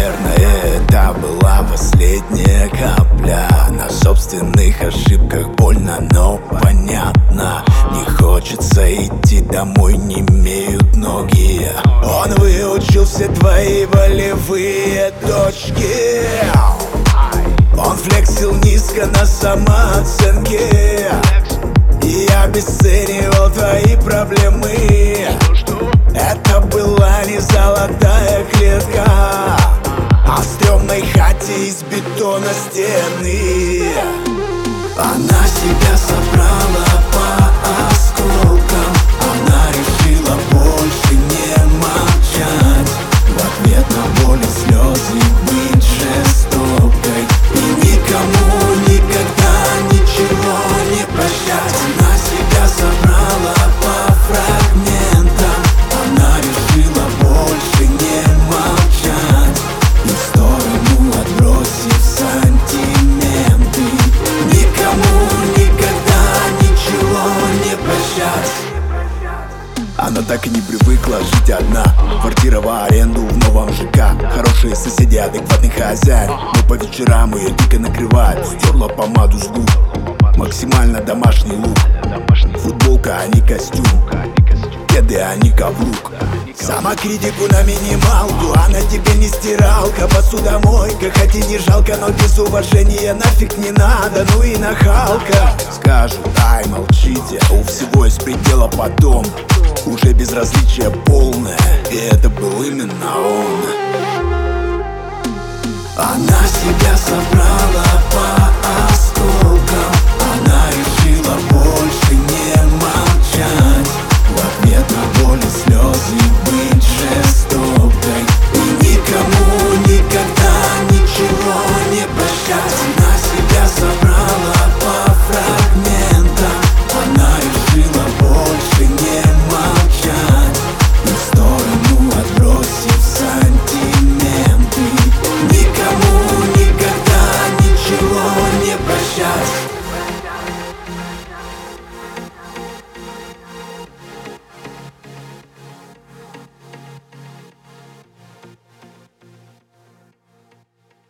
Наверное, это была последняя капля. На собственных ошибках больно, но понятно. Не хочется идти домой, не имеют ноги. Он выучил все твои волевые точки. Он флексил низко на самооценке. И я обесценивал твои проблемы. Это была не золотая клетка, а в стрёмной хате из бетона стены. Она себя собрала по осколкам. Она решила больше не молчать. В ответ на боль и слезы быть жестокой и никому никогда ничего не прощать. Она себя собрала по фрагментам. Она решила больше не молчать и в сторону отбросив сантименты. Никому никогда ничего не прощать. Она так и не привыкла жить одна. Квартира в аренду в новом ЖК. Хорошие соседи, адекватный хозяин. Но по вечерам ее дико накрывает. Стерла помаду с губ. Максимально домашний лук. Футболка, а не костюм. Кеды, а не каблук. Самокритику на минималку. Она тебе не стиралка, посудомойка. Хоть и не жалко, но без уважения нафиг не надо. Ну и нахалка. Скажут, ай, молчите, у всего есть предела потом. Уже безразличие полное, и это был именно он. Она себя